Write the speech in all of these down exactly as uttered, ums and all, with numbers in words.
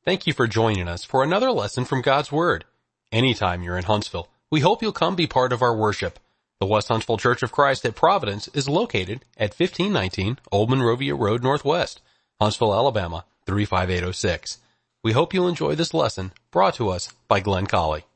Thank you for joining us for another lesson from God's Word. Anytime you're in Huntsville, we hope you'll come be part of our worship. The West Huntsville Church of Christ at Providence is located at fifteen nineteen Old Monrovia Road Northwest, Huntsville, Alabama, three five eight oh six. We hope you'll enjoy this lesson brought to us by Glenn Colley.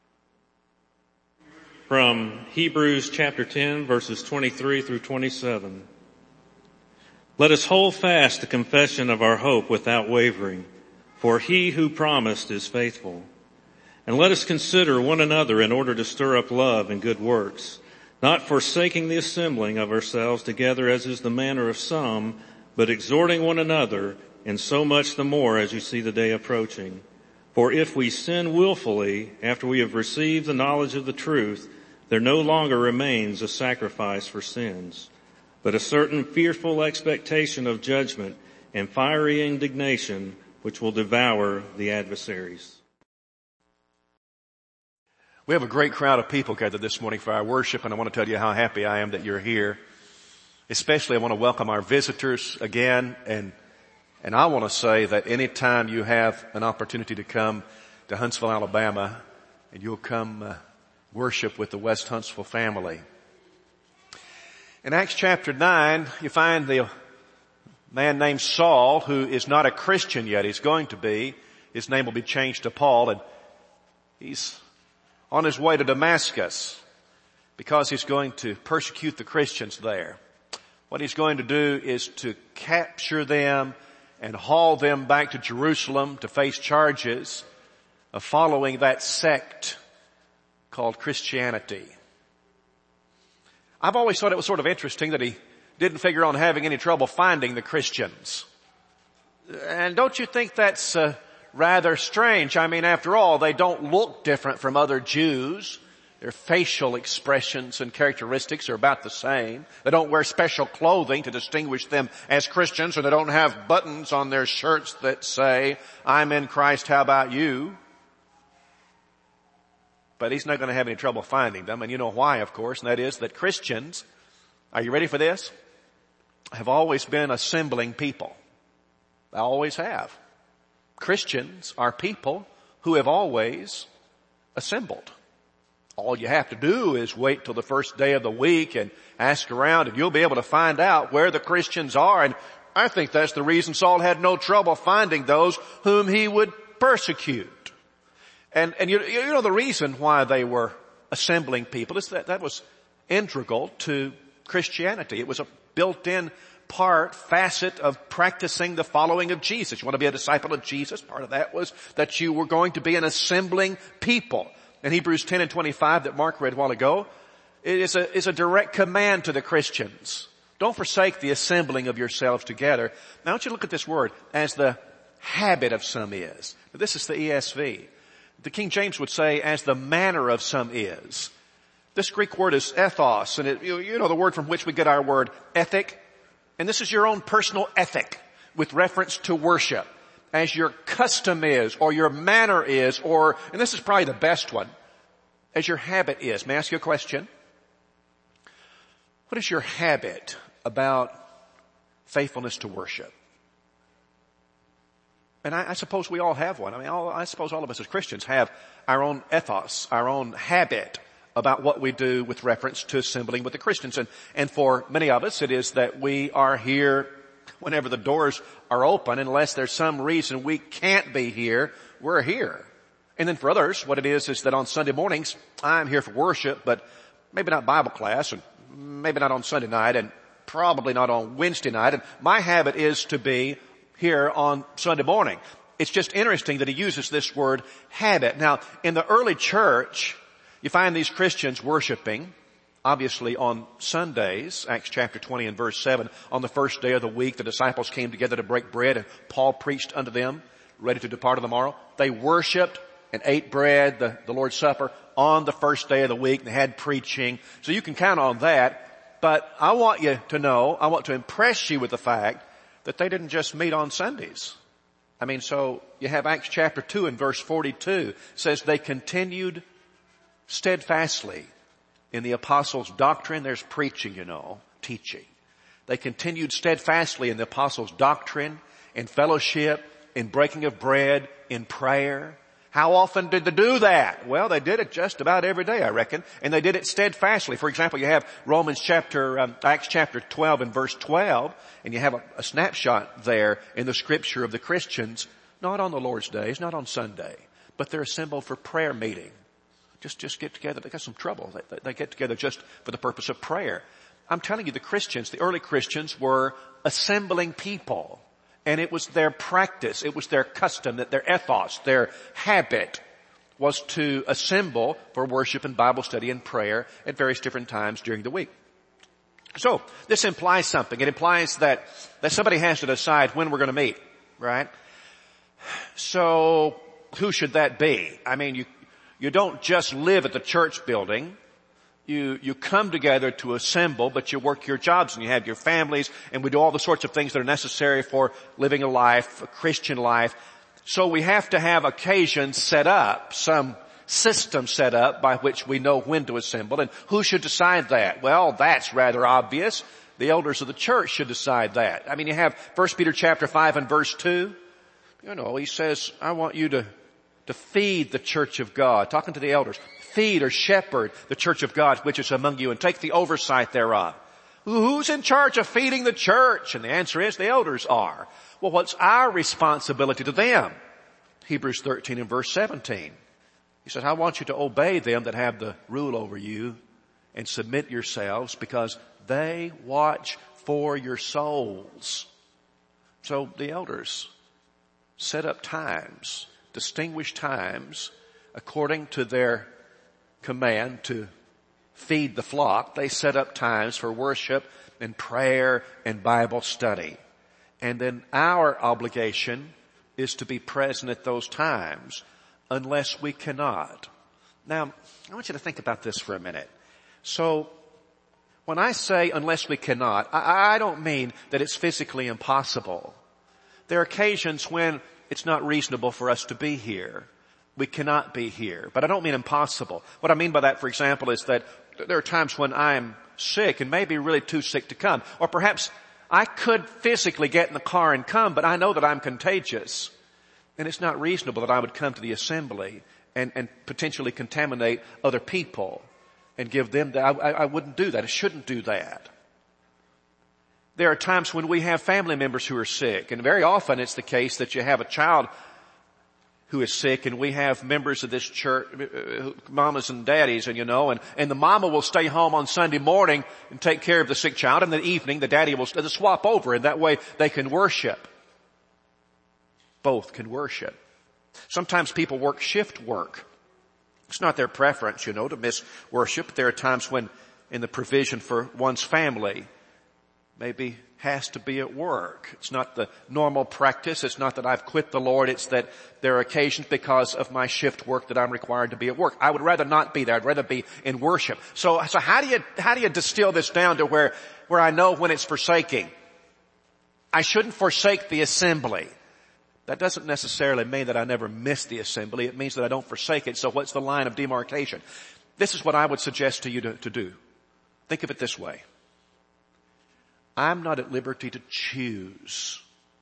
From Hebrews chapter ten, verses twenty-three through twenty-seven. Let us hold fast the confession of our hope without wavering, for he who promised is faithful. And let us consider one another in order to stir up love and good works, not forsaking the assembling of ourselves together as is the manner of some, but exhorting one another, and so much the more as you see the day approaching. For if we sin willfully after we have received the knowledge of the truth, there no longer remains a sacrifice for sins, but a certain fearful expectation of judgment and fiery indignation which will devour the adversaries. We have a great crowd of people gathered this morning for our worship, and I want to tell you how happy I am that you're here. Especially I want to welcome our visitors again, and and I want to say that anytime you have an opportunity to come to Huntsville, Alabama, and you'll come uh, worship with the West Huntsville family. In Acts chapter nine, you find the man named Saul, who is not a Christian yet. He's going to be. His name will be changed to Paul, and he's on his way to Damascus because he's going to persecute the Christians there. What he's going to do is to capture them and haul them back to Jerusalem to face charges of following that sect called Christianity. I've always thought it was sort of interesting that he didn't figure on having any trouble finding the Christians. And don't you think that's uh, rather strange? I mean, after all, they don't look different from other Jews. Their facial expressions and characteristics are about the same. They don't wear special clothing to distinguish them as Christians, or they don't have buttons on their shirts that say, "I'm in Christ, how about you?" But he's not going to have any trouble finding them, and you know why, of course, and that is that Christians, are you ready for this? Have always been assembling people. They always have. Christians are people who have always assembled. All you have to do is wait till the first day of the week and ask around, and you'll be able to find out where the Christians are. And I think that's the reason Saul had no trouble finding those whom he would persecute. And, and you, you know the reason why they were assembling people is that that was integral to Christianity. It was a built-in part, facet of practicing the following of Jesus. You want to be a disciple of Jesus? Part of that was that you were going to be an assembling people. In Hebrews ten and twenty-five that Mark read a while ago, it is a, is a direct command to the Christians. Don't forsake the assembling of yourselves together. Now I want you to look at this word, as the habit of some is. Now, this is the E S V. The King James would say, as the manner of some is. This Greek word is ethos, and it, you, you know the word from which we get our word ethic. And this is your own personal ethic with reference to worship. As your custom is, or your manner is, or, and this is probably the best one, as your habit is. May I ask you a question? What is your habit about faithfulness to worship? And I, I suppose we all have one. I mean, all, I suppose all of us as Christians have our own ethos, our own habit about what we do with reference to assembling with the Christians. And, and for many of us, it is that we are here whenever the doors are open. Unless there's some reason we can't be here, we're here. And then for others, what it is is that on Sunday mornings, I'm here for worship, but maybe not Bible class, and maybe not on Sunday night, and probably not on Wednesday night. And my habit is to be here on Sunday morning. It's just interesting that he uses this word habit. Now, in the early church, you find these Christians worshiping, obviously on Sundays. Acts chapter twenty and verse seven, on the first day of the week, the disciples came together to break bread, and Paul preached unto them, ready to depart on the morrow. They worshiped and ate bread, the, the Lord's Supper, on the first day of the week. They had preaching. So you can count on that. But I want you to know, I want to impress you with the fact that they didn't just meet on Sundays. I mean, so you have Acts chapter two and verse forty-two says they continued steadfastly in the apostles' doctrine. There's preaching, you know, teaching. They continued steadfastly in the apostles' doctrine and fellowship in breaking of bread, in prayer. How often did they do that? Well, they did it just about every day, I reckon, and they did it steadfastly. For example, you have Romans chapter, um, Acts chapter twelve and verse twelve, and you have a, a snapshot there in the scripture of the Christians, not on the Lord's days, not on Sunday, but they're assembled for prayer meeting. Just, just get together. They got some trouble. They, they get together just for the purpose of prayer. I'm telling you, the Christians, the early Christians were assembling people. And it was their practice, it was their custom, that their ethos, their habit was to assemble for worship and Bible study and prayer at various different times during the week. So, this implies something. It implies that, that somebody has to decide when we're going to meet, right? So, who should that be? I mean, you, you don't just live at the church building. You, you come together to assemble, but you work your jobs and you have your families, and we do all the sorts of things that are necessary for living a life, a Christian life. So we have to have occasions set up, some system set up by which we know when to assemble. And who should decide that? Well, that's rather obvious. The elders of the church should decide that. I mean, you have First Peter chapter five and verse two. You know, he says, I want you to, to feed the church of God, talking to the elders. Feed or shepherd the church of God which is among you and take the oversight thereof. Who's in charge of feeding the church? And the answer is the elders are. Well, what's our responsibility to them? Hebrews thirteen and verse seventeen. He says, I want you to obey them that have the rule over you and submit yourselves because they watch for your souls. So the elders set up times, distinguished times according to their command to feed the flock. They set up times for worship and prayer and Bible study. And then our obligation is to be present at those times unless we cannot. Now, I want you to think about this for a minute. So, when I say unless we cannot, I, I don't mean that it's physically impossible. There are occasions when it's not reasonable for us to be here. We cannot be here. But I don't mean impossible. What I mean by that, for example, is that there are times when I'm sick and maybe really too sick to come. Or perhaps I could physically get in the car and come, but I know that I'm contagious. And it's not reasonable that I would come to the assembly and, and potentially contaminate other people and give them that. I, I wouldn't do that. I shouldn't do that. There are times when we have family members who are sick. And very often it's the case that you have a child who is sick, and we have members of this church, uh, mamas and daddies, and you know, and, and the mama will stay home on Sunday morning and take care of the sick child, and in the evening the daddy will they'll swap over, and that way they can worship. Both can worship. Sometimes people work shift work. It's not their preference, you know, to miss worship. There are times when in the provision for one's family maybe has to be at work. It's not the normal practice. It's not that I've quit the Lord. It's that there are occasions because of my shift work that I'm required to be at work. I would rather not be there. I'd rather be in worship. So, so how do you, how do you distill this down to where, where I know when it's forsaking? I shouldn't forsake the assembly. That doesn't necessarily mean that I never miss the assembly. It means that I don't forsake it. So what's the line of demarcation? This is what I would suggest to you to, to do. Think of it this way. I'm not at liberty to choose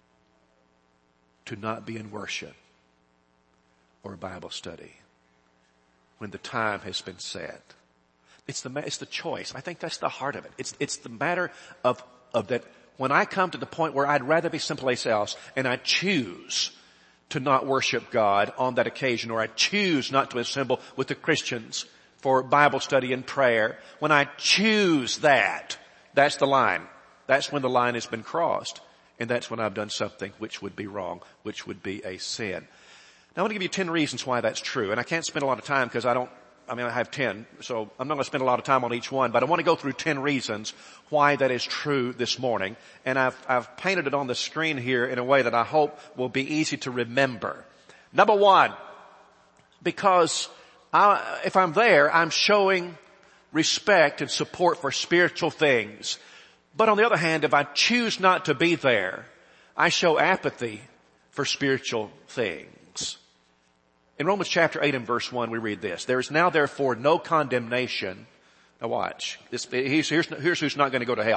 to not be in worship or Bible study when the time has been set. It's the, it's the choice. I think that's the heart of it. It's, it's the matter of, of that when I come to the point where I'd rather be someplace else and I choose to not worship God on that occasion, or I choose not to assemble with the Christians for Bible study and prayer, when I choose that, that's the line. That's when the line has been crossed. And that's when I've done something which would be wrong, which would be a sin. Now I want to give you ten reasons why that's true. And I can't spend a lot of time because I don't, I mean I have ten, so I'm not going to spend a lot of time on each one, but I want to go through ten reasons why that is true this morning. And I've, I've painted it on the screen here in a way that I hope will be easy to remember. Number one, because I, if I'm there, I'm showing respect and support for spiritual things. But on the other hand, if I choose not to be there, I show apathy for spiritual things. In Romans chapter eight and verse one, we read this. There is now therefore no condemnation. Now watch. This, here's, here's, here's who's not going to go to hell.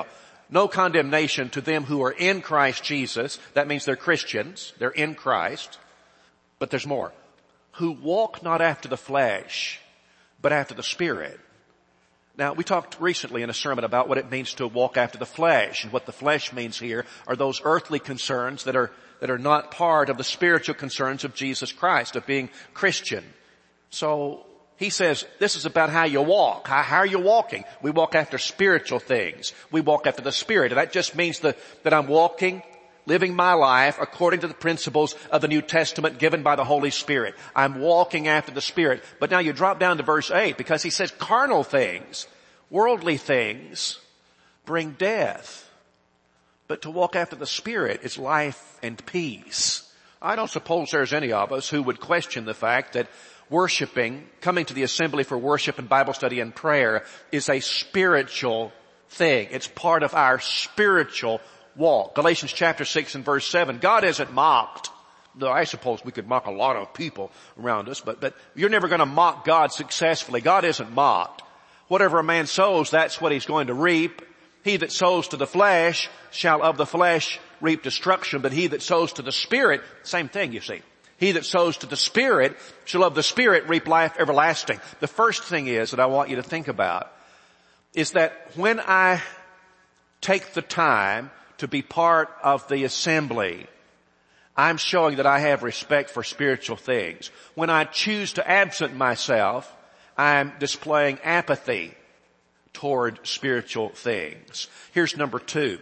no condemnation to them who are in Christ Jesus. That means they're Christians. They're in Christ. But there's more. Who walk not after the flesh, but after the Spirit. Now, we talked recently in a sermon about what it means to walk after the flesh. And what the flesh means here are those earthly concerns that are, that are not part of the spiritual concerns of Jesus Christ, of being Christian. So, he says, this is about how you walk. How, how are you walking? We walk after spiritual things. We walk after the Spirit. And that just means that, that I'm walking, living my life according to the principles of the New Testament given by the Holy Spirit. I'm walking after the Spirit. But now you drop down to verse eight because he says carnal things, worldly things bring death. But to walk after the Spirit is life and peace. I don't suppose there's any of us who would question the fact that worshiping, coming to the assembly for worship and Bible study and prayer is a spiritual thing. It's part of our spiritual walk. Galatians chapter six and verse seven. God isn't mocked. Though I suppose we could mock a lot of people around us, but, but you're never going to mock God successfully. God isn't mocked. Whatever a man sows, that's what he's going to reap. He that sows to the flesh shall of the flesh reap destruction, but he that sows to the Spirit, same thing you see. He that sows to the Spirit shall of the Spirit reap life everlasting. The first thing is that I want you to think about is that when I take the time to be part of the assembly, I'm showing that I have respect for spiritual things. When I choose to absent myself, I'm displaying apathy toward spiritual things. Here's number two.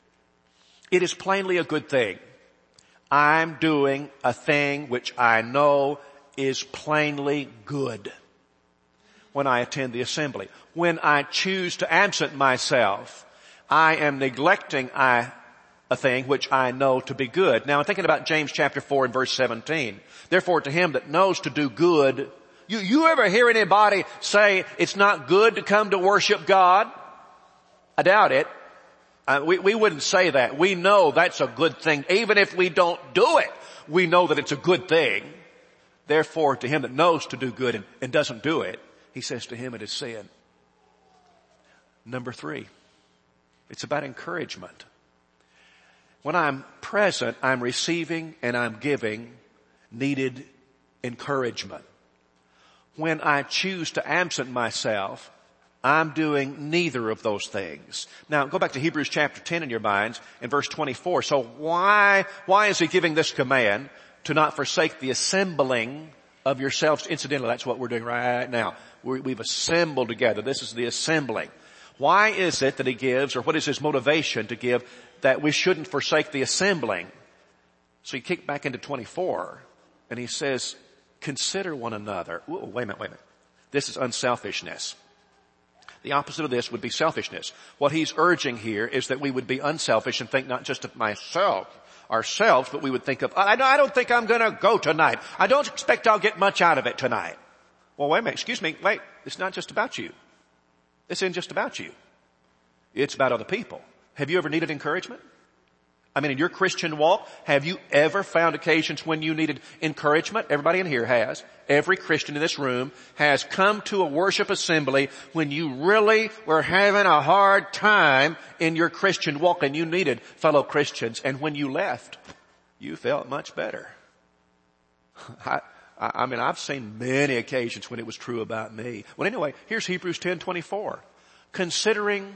It is plainly a good thing. I'm doing a thing which I know is plainly good when I attend the assembly. When I choose to absent myself, I am neglecting I, a thing which I know to be good. Now I'm thinking about James chapter four and verse seventeen. Therefore to him that knows to do good, you, you ever hear anybody say it's not good to come to worship God? I doubt it. Uh, we, we wouldn't say that. We know that's a good thing. Even if we don't do it, we know that it's a good thing. Therefore, to him that knows to do good and, and doesn't do it, he says to him it is sin. Number three, it's about encouragement. When I'm present, I'm receiving and I'm giving needed encouragement. When I choose to absent myself, I'm doing neither of those things. Now, go back to Hebrews chapter ten in your minds in verse twenty-four. So why, why is he giving this command to not forsake the assembling of yourselves? Incidentally, that's what we're doing right now. We're, we've assembled together. This is the assembling. Why is it that he gives, or what is his motivation to give, that we shouldn't forsake the assembling? So you kick back into twenty-four, and he says, consider one another. Ooh, wait a minute, wait a minute. This is unselfishness. The opposite of this would be selfishness. What he's urging here is that we would be unselfish and think not just of myself, ourselves, but we would think of, I don't think I'm going to go tonight. I don't expect I'll get much out of it tonight. Well, wait a minute. Excuse me. Wait. It's not just about you. This isn't just about you. It's about other people. Have you ever needed encouragement? I mean, in your Christian walk, have you ever found occasions when you needed encouragement? Everybody in here has. Every Christian in this room has come to a worship assembly when you really were having a hard time in your Christian walk and you needed fellow Christians. And when you left, you felt much better. I, I mean, I've seen many occasions when it was true about me. Well, anyway, here's Hebrews ten twenty-four. Considering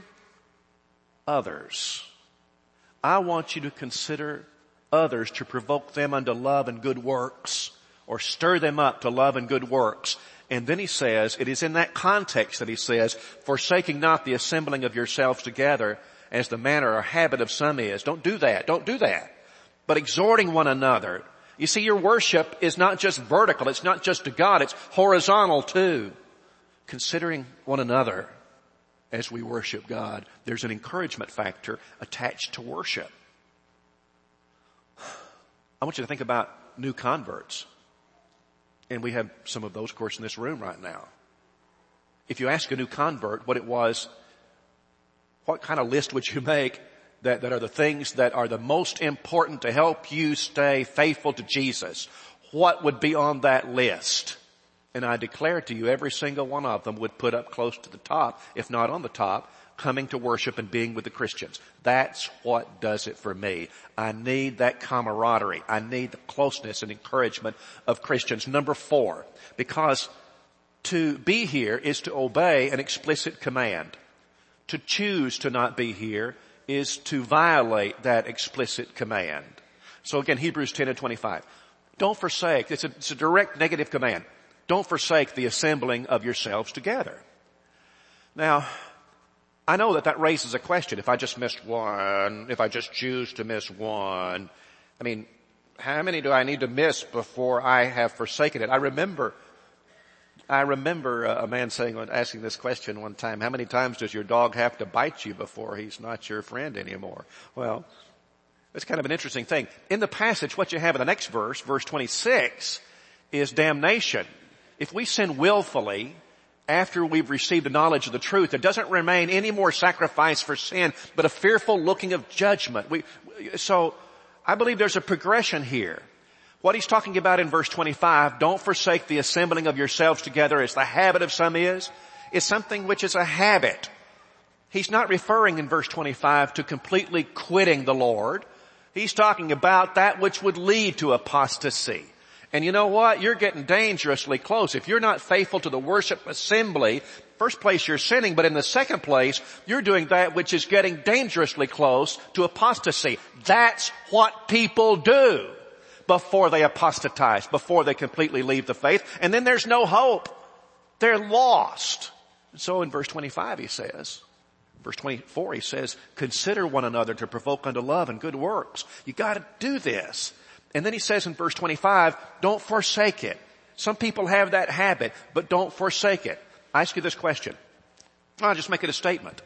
others. I want you to consider others to provoke them unto love and good works, or stir them up to love and good works. And then he says, it is in that context that he says, forsaking not the assembling of yourselves together, as the manner or habit of some is. Don't do that. Don't do that. But exhorting one another. You see, your worship is not just vertical. It's not just to God. It's horizontal too. Considering one another as we worship God. There's an encouragement factor attached to worship. I want you to think about new converts. And we have some of those, of course, in this room right now. If you ask a new convert what it was, what kind of list would you make that, that are the things that are the most important to help you stay faithful to Jesus? What would be on that list? And I declare to you, every single one of them would put up close to the top, if not on the top, coming to worship and being with the Christians. That's what does it for me. I need that camaraderie. I need the closeness and encouragement of Christians. Number four, because to be here is to obey an explicit command. To choose to not be here is to violate that explicit command. So again, Hebrews ten and twenty-five. Don't forsake, it's a, it's a direct negative command. Don't forsake the assembling of yourselves together. Now, I know that that raises a question. If I just missed one, if I just choose to miss one, I mean, how many do I need to miss before I have forsaken it? I remember, I remember a man saying, asking this question one time, how many times does your dog have to bite you before he's not your friend anymore? Well, it's kind of an interesting thing. In the passage, what you have in the next verse, verse twenty-six, is damnation. If we sin willfully after we've received the knowledge of the truth, there doesn't remain any more sacrifice for sin, but a fearful looking of judgment. We, so I believe there's a progression here. What he's talking about in verse twenty-five, don't forsake the assembling of yourselves together as the habit of some is, is something which is a habit. He's not referring in verse twenty-five to completely quitting the Lord. He's talking about that which would lead to apostasy. And you know what? You're getting dangerously close. If you're not faithful to the worship assembly, first place you're sinning, but in the second place, you're doing that which is getting dangerously close to apostasy. That's what people do before they apostatize, before they completely leave the faith. And then there's no hope. They're lost. And so in verse twenty-five he says, verse twenty-four he says, consider one another to provoke unto love and good works. You gotta do this. And then he says in verse twenty-five, don't forsake it. Some people have that habit, but don't forsake it. I ask you this question. I'll just make it a statement.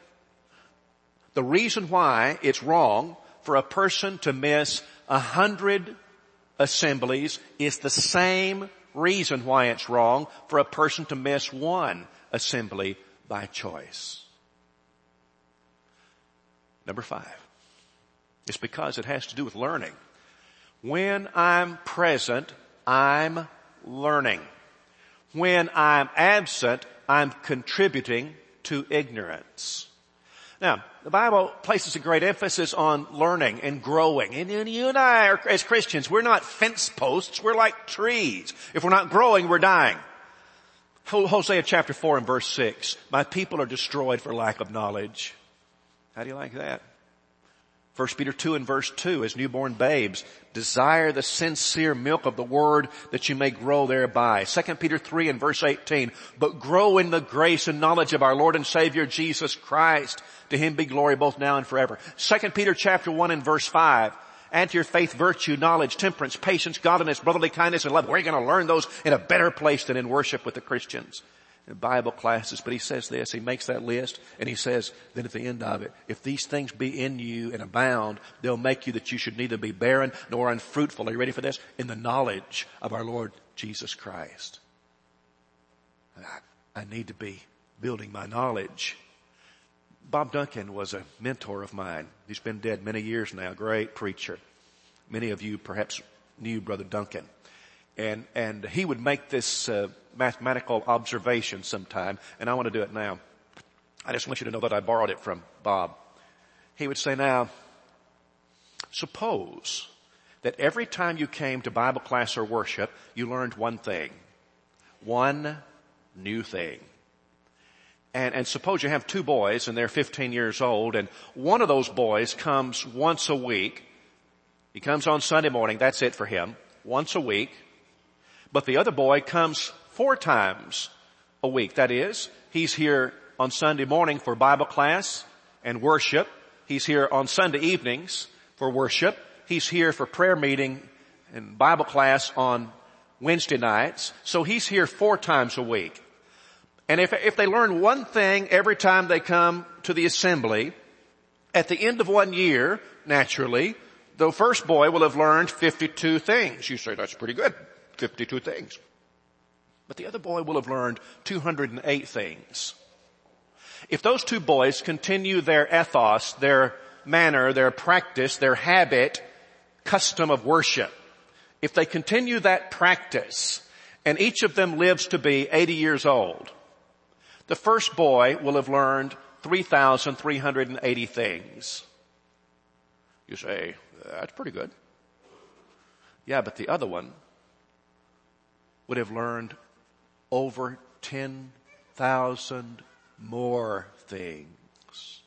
The reason why it's wrong for a person to miss a hundred assemblies is the same reason why it's wrong for a person to miss one assembly by choice. Number five. It's because it has to do with learning. When I'm present, I'm learning. When I'm absent, I'm contributing to ignorance. Now, the Bible places a great emphasis on learning and growing. And you and I, are, as Christians, we're not fence posts. We're like trees. If we're not growing, we're dying. Hosea chapter four and verse six. My people are destroyed for lack of knowledge. How do you like that? First Peter two and verse two, as newborn babes, desire the sincere milk of the word that you may grow thereby. Second Peter three and verse eighteen, but grow in the grace and knowledge of our Lord and Savior Jesus Christ. To him be glory both now and forever. Second Peter chapter one and verse five, add to your faith virtue, knowledge, temperance, patience, godliness, brotherly kindness, and love. We're going to learn those in a better place than in worship with the Christians. In Bible classes, but he says this, he makes that list, and he says, then at the end of it, if these things be in you and abound, they'll make you that you should neither be barren nor unfruitful. Are you ready for this? In the knowledge of our Lord Jesus Christ. I, I need to be building my knowledge. Bob Duncan was a mentor of mine. He's been dead many years now, great preacher. Many of you perhaps knew Brother Duncan. And, and he would make this, uh, mathematical observation sometime, and I want to do it now. I just want you to know that I borrowed it from Bob. He would say, now, suppose that every time you came to Bible class or worship, you learned one thing. One new thing. And, and suppose you have two boys and they're fifteen years old, and one of those boys comes once a week. He comes on Sunday morning, that's it for him, once a week. But the other boy comes four times a week. That is, he's here on Sunday morning for Bible class and worship. He's here on Sunday evenings for worship. He's here for prayer meeting and Bible class on Wednesday nights. So he's here four times a week. And if, if they learn one thing every time they come to the assembly, at the end of one year, naturally, the first boy will have learned fifty-two things. You say, that's pretty good. fifty-two things. But the other boy will have learned two hundred eight things. If those two boys continue their ethos, their manner, their practice, their habit, custom of worship, if they continue that practice, and each of them lives to be eighty years old, the first boy will have learned three thousand three hundred eighty things. You say, that's pretty good. Yeah, but the other one would have learned over ten thousand more things.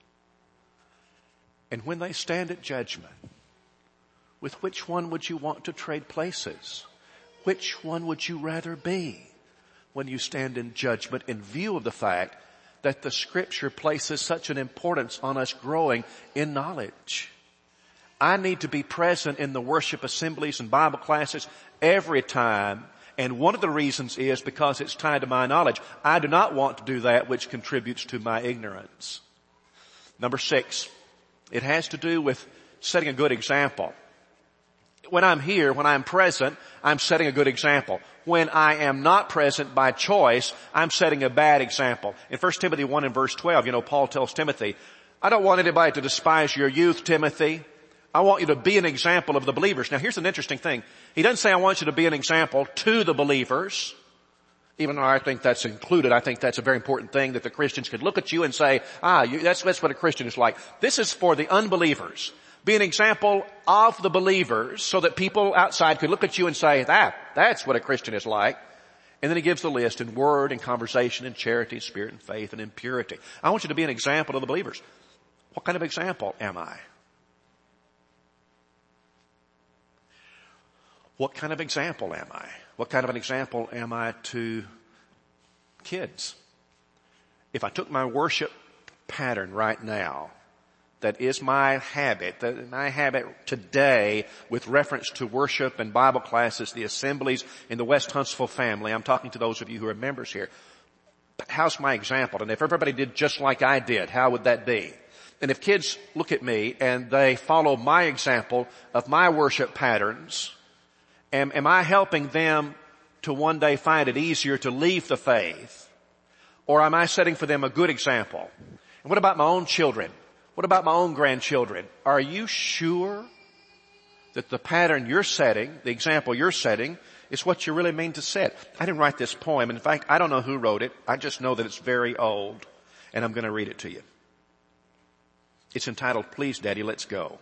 And when they stand at judgment, with which one would you want to trade places? Which one would you rather be when you stand in judgment in view of the fact that the Scripture places such an importance on us growing in knowledge? I need to be present in the worship assemblies and Bible classes every time. And one of the reasons is because it's tied to my knowledge. I do not want to do that which contributes to my ignorance. Number six, it has to do with setting a good example. When I'm here, when I'm present, I'm setting a good example. When I am not present by choice, I'm setting a bad example. In First Timothy one and verse twelve, you know, Paul tells Timothy, I don't want anybody to despise your youth, Timothy. I want you to be an example of the believers. Now here's an interesting thing. He doesn't say I want you to be an example to the believers, even though I think that's included. I think that's a very important thing that the Christians could look at you and say, ah, you, that's, that's what a Christian is like. This is for the unbelievers. Be an example of the believers so that people outside could look at you and say, that, that's what a Christian is like. And then he gives the list in word and conversation and charity, spirit and faith and in purity. I want you to be an example of the believers. What kind of example am I? What kind of example am I? What kind of an example am I to kids? If I took my worship pattern right now, that is my habit, that my habit today with reference to worship and Bible classes, the assemblies in the West Huntsville family, I'm talking to those of you who are members here. How's my example? And if everybody did just like I did, how would that be? And if kids look at me and they follow my example of my worship patterns, Am, am I helping them to one day find it easier to leave the faith? Or am I setting for them a good example? And what about my own children? What about my own grandchildren? Are you sure that the pattern you're setting, the example you're setting, is what you really mean to set? I didn't write this poem. In fact, I don't know who wrote it. I just know that it's very old. And I'm going to read it to you. It's entitled, Please Daddy, Let's Go.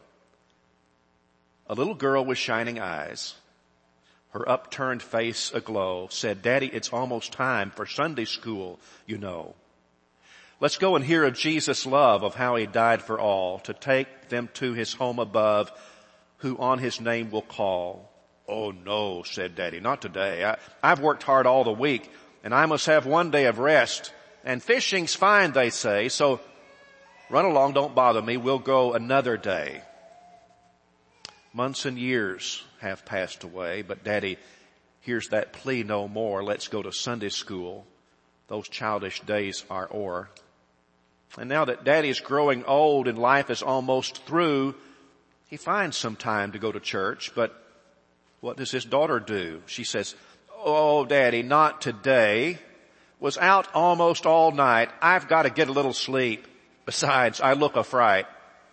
A little girl with shining eyes, her upturned face aglow, said, Daddy, it's almost time for Sunday school, you know. Let's go and hear of Jesus' love, of how he died for all, to take them to his home above, who on his name will call. Oh no, said Daddy, not today. I, I've worked hard all the week, and I must have one day of rest. And fishing's fine, they say, so run along, don't bother me, we'll go another day. Months and years have passed away, but Daddy hears that plea no more. Let's go to Sunday school. Those childish days are o'er. And now that Daddy is growing old and life is almost through, he finds some time to go to church, but what does his daughter do? She says, oh, Daddy, not today. Was out almost all night. I've got to get a little sleep. Besides, I look a fright.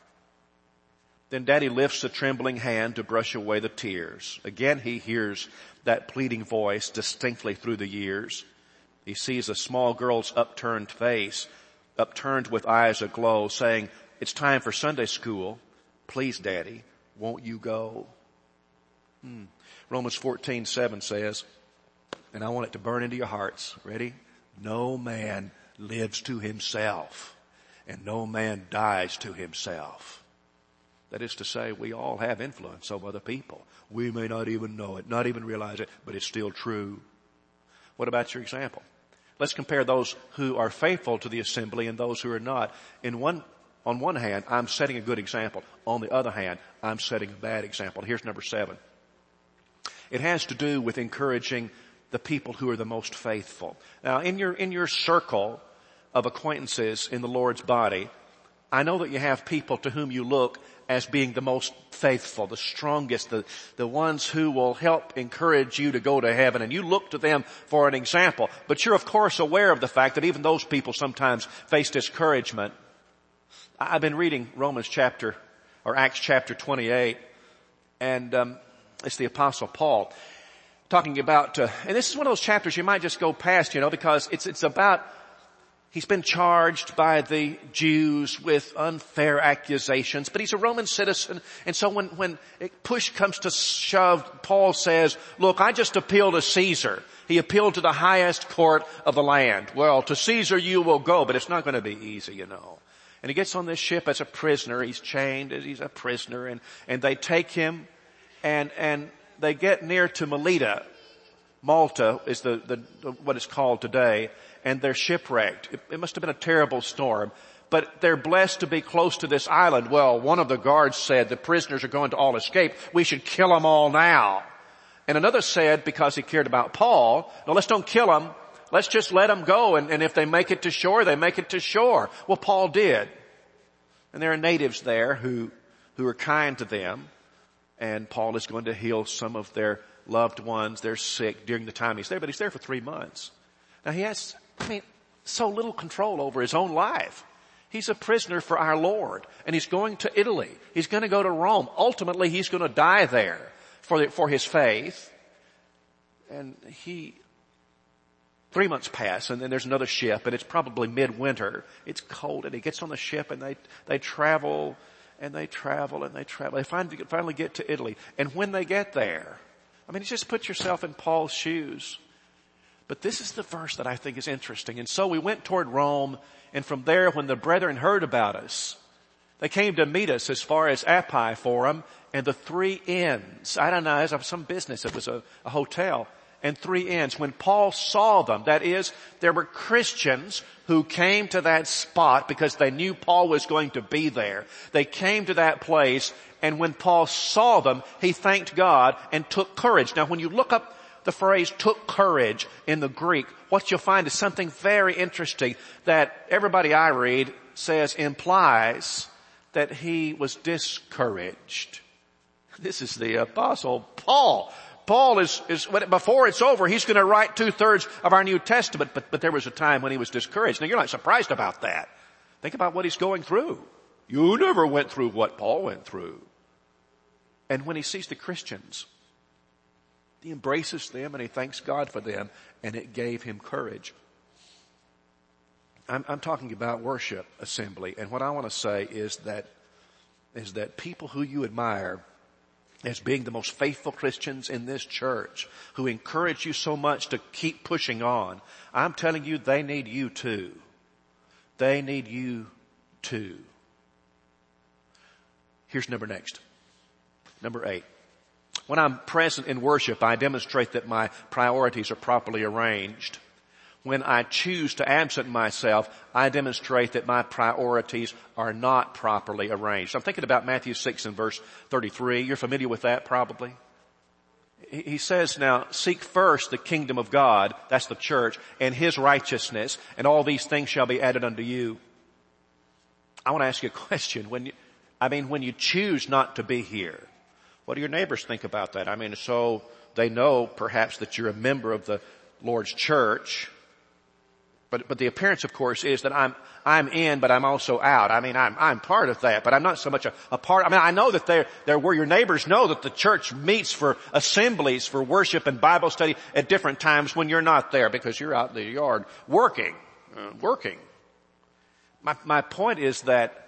Then Daddy lifts a trembling hand to brush away the tears. Again he hears that pleading voice distinctly through the years. He sees a small girl's upturned face, upturned with eyes aglow, saying, it's time for Sunday school. Please, Daddy, won't you go? Hmm. Romans fourteen seven says, and I want it to burn into your hearts. Ready? No man lives to himself, and no man dies to himself. That is to say, we all have influence over other people. We may not even know it, not even realize it, but it's still true. What about your example? Let's compare those who are faithful to the assembly and those who are not. In one, on one hand, I'm setting a good example. On the other hand, I'm setting a bad example. Here's number seven. It has to do with encouraging the people who are the most faithful. Now, in your, in your circle of acquaintances in the Lord's body, I know that you have people to whom you look as being the most faithful, the strongest, the, the ones who will help encourage you to go to heaven. And you look to them for an example. But you're of course aware of the fact that even those people sometimes face discouragement. I've been reading Romans chapter, or Acts chapter twenty-eight, and um, it's the Apostle Paul talking about, uh, and this is one of those chapters you might just go past, you know, because it's it's about He's been charged by the Jews with unfair accusations, but he's a Roman citizen. And so when, when push comes to shove, Paul says, look, I just appeal to Caesar. He appealed to the highest court of the land. Well, to Caesar you will go, but it's not going to be easy, you know. And he gets on this ship as a prisoner. He's chained as he's a prisoner, and, and they take him and, and they get near to Melita. Malta is the, the, the what it's called today, and they're shipwrecked. It, it must have been a terrible storm, but they're blessed to be close to this island. Well, one of the guards said the prisoners are going to all escape. We should kill them all now. And another said, because he cared about Paul, no, let's don't kill them. Let's just let them go, and, and if they make it to shore, they make it to shore. Well, Paul did. And there are natives there who, who are kind to them, and Paul is going to heal some of their loved ones. They're sick during the time he's there, but he's there for three months. Now he has, I mean, so little control over his own life. He's a prisoner for our Lord, and he's going to Italy. He's going to go to Rome. Ultimately, he's going to die there for the, for his faith. And he, three months pass, and then there's another ship, and it's probably midwinter. It's cold, and he gets on the ship, and they, they travel, and they travel, and they travel. They finally, finally get to Italy. And when they get there, I mean, just put yourself in Paul's shoes. But this is the verse that I think is interesting. And so we went toward Rome, and from there, when the brethren heard about us, they came to meet us as far as Appi Forum and the Three Inns. I don't know, it was some business. It was a, a hotel. And Three Inns. When Paul saw them, that is, there were Christians who came to that spot because they knew Paul was going to be there. They came to that place, and when Paul saw them, he thanked God and took courage. Now, when you look up the phrase took courage in the Greek, what you'll find is something very interesting that everybody I read says implies that he was discouraged. This is the Apostle Paul. Paul is, is before it's over, he's going to write two-thirds of our New Testament, but, but there was a time when he was discouraged. Now, you're not surprised about that. Think about what he's going through. You never went through what Paul went through. And when he sees the Christians, he embraces them and he thanks God for them, and it gave him courage. I'm, I'm talking about worship assembly, and what I want to say is that, is that people who you admire as being the most faithful Christians in this church, who encourage you so much to keep pushing on, I'm telling you, they need you too. They need you too. Here's number next. Number eight. When I'm present in worship, I demonstrate that my priorities are properly arranged. When I choose to absent myself, I demonstrate that my priorities are not properly arranged. I'm thinking about Matthew six and verse thirty-three. You're familiar with that probably. He says now, seek first the kingdom of God, that's the church, and his righteousness, and all these things shall be added unto you. I want to ask you a question. When you, I mean, when you choose not to be here, what do your neighbors think about that? I mean, so they know perhaps that you're a member of the Lord's church. But, but the appearance, of course, is that I'm, I'm in, but I'm also out. I mean, I'm, I'm part of that, but I'm not so much a, a part. I mean, I know that there, there where your neighbors know that the church meets for assemblies, for worship and Bible study at different times when you're not there because you're out in the yard working, uh, working. My, my point is that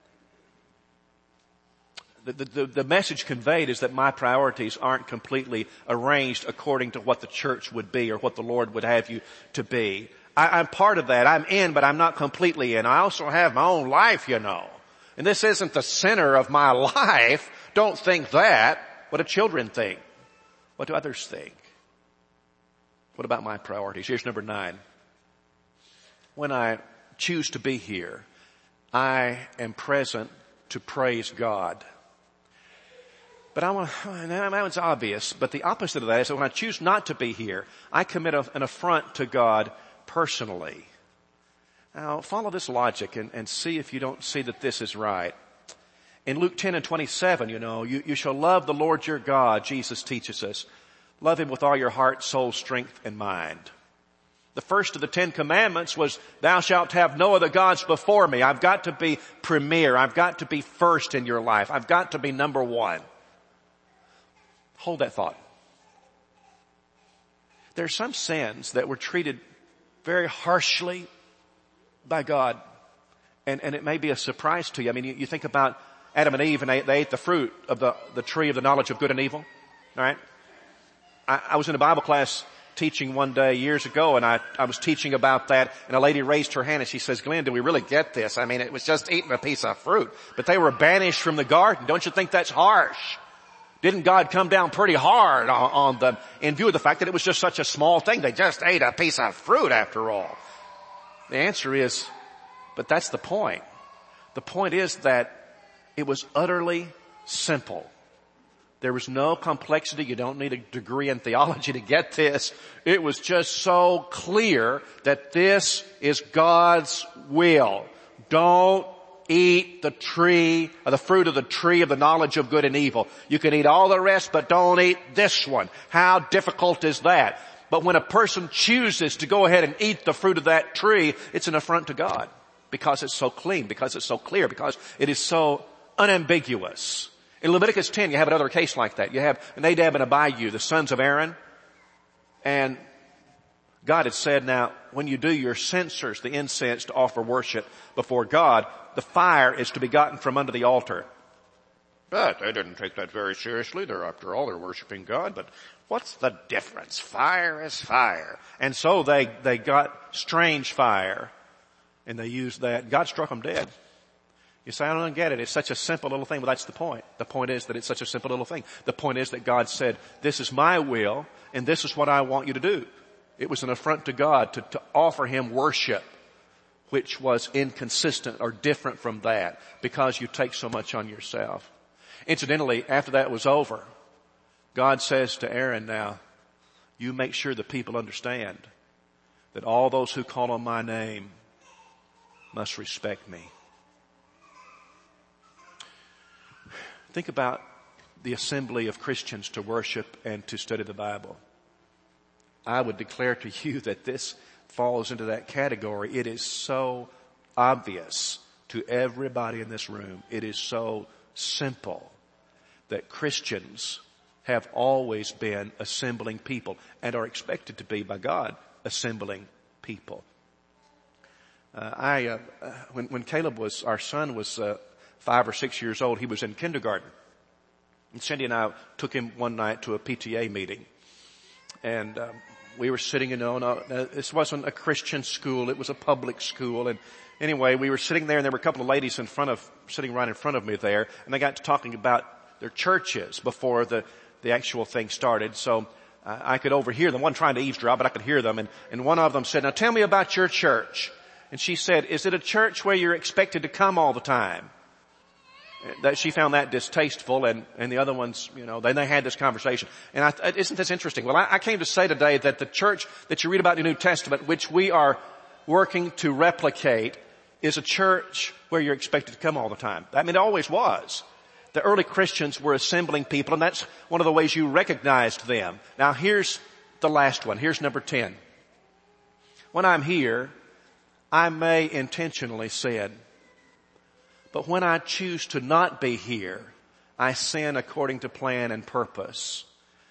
The, the, the message conveyed is that my priorities aren't completely arranged according to what the church would be or what the Lord would have you to be. I, I'm part of that. I'm in, but I'm not completely in. I also have my own life, you know. And this isn't the center of my life. Don't think that. What do children think? What do others think? What about my priorities? Here's number nine. When I choose to be here, I am present to praise God. But I want to, that one's obvious, but the opposite of that is that when I choose not to be here, I commit a, an affront to God personally. Now, follow this logic and, and see if you don't see that this is right. In Luke ten and twenty-seven, you know, you, you shall love the Lord your God, Jesus teaches us. Love him with all your heart, soul, strength, and mind. The first of the Ten Commandments was, thou shalt have no other gods before me. I've got to be premier. I've got to be first in your life. I've got to be number one. Hold that thought. There are some sins that were treated very harshly by God. And, and it may be a surprise to you. I mean, you, you think about Adam and Eve, and they, they ate the fruit of the, the tree of the knowledge of good and evil. All right? I, I was in a Bible class teaching one day years ago, and I, I was teaching about that, and a lady raised her hand and she says, Glenn, do we really get this? I mean, it was just eating a piece of fruit, but they were banished from the garden. Don't you think that's harsh? Didn't God come down pretty hard on, on them in view of the fact that it was just such a small thing? They just ate a piece of fruit after all. The answer is, but that's the point. The point is that it was utterly simple. There was no complexity. You don't need a degree in theology to get this. It was just so clear that this is God's will. Don't eat the tree, or the fruit of the tree of the knowledge of good and evil. You can eat all the rest, but don't eat this one. How difficult is that? But when a person chooses to go ahead and eat the fruit of that tree, it's an affront to God. Because it's so clean, because it's so clear, because it is so unambiguous. In Leviticus ten, you have another case like that. You have Nadab and Abihu, the sons of Aaron. And God had said, now, when you do your censers, the incense to offer worship before God, the fire is to be gotten from under the altar. But they didn't take that very seriously. They're, after all, they're worshiping God. But what's the difference? Fire is fire. And so they, they got strange fire. And they used that. God struck them dead. You say, I don't get it. It's such a simple little thing. Well, that's the point. The point is that it's such a simple little thing. The point is that God said, this is my will, and this is what I want you to do. It was an affront to God to, to offer Him worship, which was inconsistent or different from that, because you take so much on yourself. Incidentally, after that was over, God says to Aaron, now, you make sure the people understand that all those who call on my name must respect me. Think about the assembly of Christians to worship and to study the Bible. I would declare to you that this falls into that category. It is so obvious to everybody in this room. It is so simple that Christians have always been assembling people and are expected to be by God assembling people. Uh, I, uh, when, when Caleb was, our son was, uh, five or six years old, he was in kindergarten. And Cindy and I took him one night to a P T A meeting. And, um, we were sitting, you know, uh, this wasn't a Christian school, it was a public school. And anyway, we were sitting there and there were a couple of ladies in front of, sitting right in front of me there. And they got to talking about their churches before the, the actual thing started. So, uh, I could overhear them. I wasn't trying to eavesdrop, but I could hear them. And, and one of them said, now tell me about your church. And she said, is it a church where you're expected to come all the time? That she found that distasteful, and, and the other ones, you know, then they had this conversation. And I, isn't this interesting? Well, I, I came to say today that the church that you read about in the New Testament, which we are working to replicate, is a church where you're expected to come all the time. I mean, it always was. The early Christians were assembling people, and that's one of the ways you recognized them. Now, here's the last one. Here's number ten. When I'm here, I may intentionally sin. But when I choose to not be here, I sin according to plan and purpose.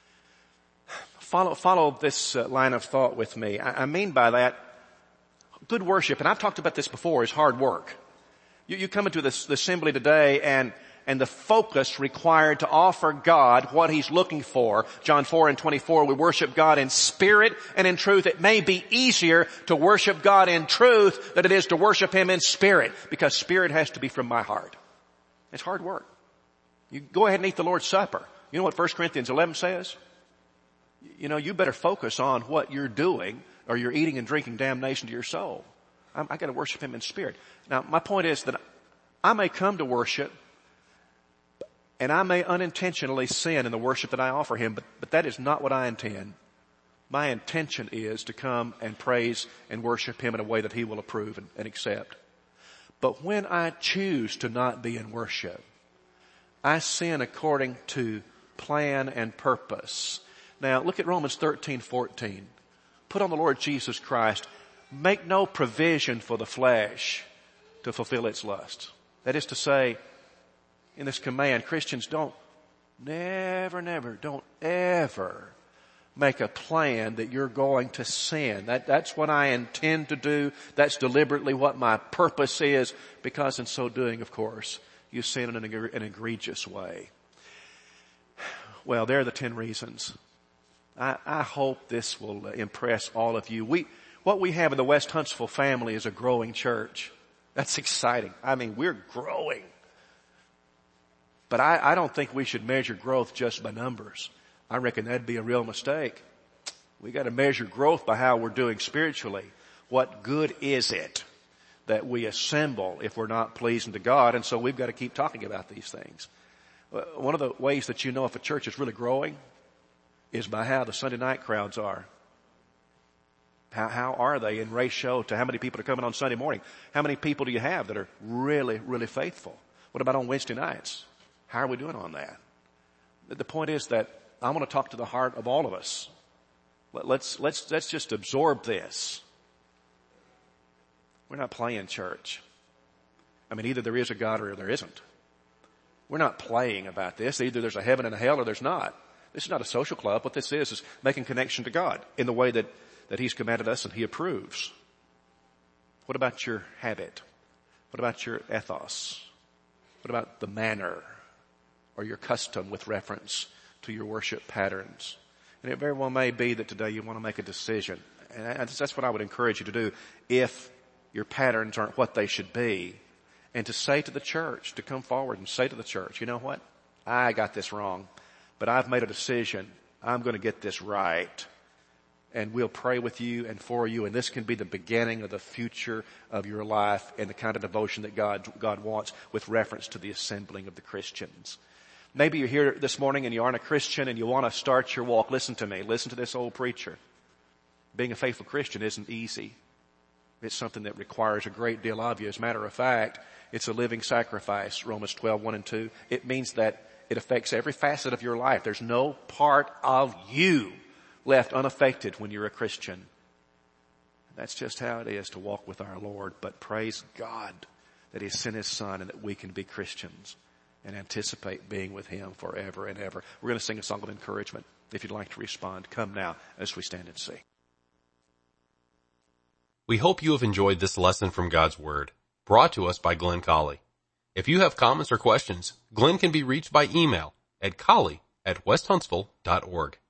Follow, follow this uh, line of thought with me. I, I mean by that, good worship, and I've talked about this before, is hard work. You, you come into this, the assembly today and and the focus required to offer God what He's looking for. John four and twenty-four, we worship God in spirit and in truth. It may be easier to worship God in truth than it is to worship Him in spirit, because spirit has to be from my heart. It's hard work. You go ahead and eat the Lord's Supper. You know what First Corinthians eleven says? You know, you better focus on what you're doing, or you're eating and drinking damnation to your soul. I'm, I got to worship Him in spirit. Now, my point is that I may come to worship, and I may unintentionally sin in the worship that I offer Him, but, but that is not what I intend. My intention is to come and praise and worship Him in a way that He will approve and, and accept. But when I choose to not be in worship, I sin according to plan and purpose. Now, look at Romans thirteen fourteen. Put on the Lord Jesus Christ. Make no provision for the flesh to fulfill its lusts. That is to say, in this command, Christians don't, never, never, don't ever make a plan that you're going to sin. That, that's what I intend to do. That's deliberately what my purpose is, because in so doing, of course, you sin in an, an egregious way. Well, there are the ten reasons. I, I hope this will impress all of you. We, what we have in the West Huntsville family is a growing church. That's exciting. I mean, we're growing. But I, I don't think we should measure growth just by numbers. I reckon that'd be a real mistake. We got to measure growth by how we're doing spiritually. What good is it that we assemble if we're not pleasing to God? And so we've got to keep talking about these things. One of the ways that you know if a church is really growing is by how the Sunday night crowds are. How, how are they in ratio to how many people are coming on Sunday morning? How many people do you have that are really, really faithful? What about on Wednesday nights? How are we doing on that? The point is that I want to talk to the heart of all of us. Let's, let's, let's just absorb this. We're not playing church. I mean, either there is a God or there isn't. We're not playing about this. Either there's a heaven and a hell or there's not. This is not a social club. What this is is making connection to God in the way that, that He's commanded us and He approves. What about your habit? What about your ethos? What about the manner or your custom with reference to your worship patterns? And it very well may be that today you want to make a decision. And that's what I would encourage you to do if your patterns aren't what they should be. And to say to the church, to come forward and say to the church, you know what? I got this wrong, but I've made a decision. I'm going to get this right. And we'll pray with you and for you. And this can be the beginning of the future of your life and the kind of devotion that God, God wants with reference to the assembling of the Christians. Maybe you're here this morning and you aren't a Christian and you want to start your walk. Listen to me. Listen to this old preacher. Being a faithful Christian isn't easy. It's something that requires a great deal of you. As a matter of fact, it's a living sacrifice, Romans twelve, one and two. It means that it affects every facet of your life. There's no part of you left unaffected when you're a Christian. That's just how it is to walk with our Lord. But praise God that He sent His Son and that we can be Christians and anticipate being with Him forever and ever. We're going to sing a song of encouragement. If you'd like to respond, come now as we stand and sing. We hope you have enjoyed this lesson from God's Word, brought to us by Glenn Colley. If you have comments or questions, Glenn can be reached by email at colley at west huntsville dot org.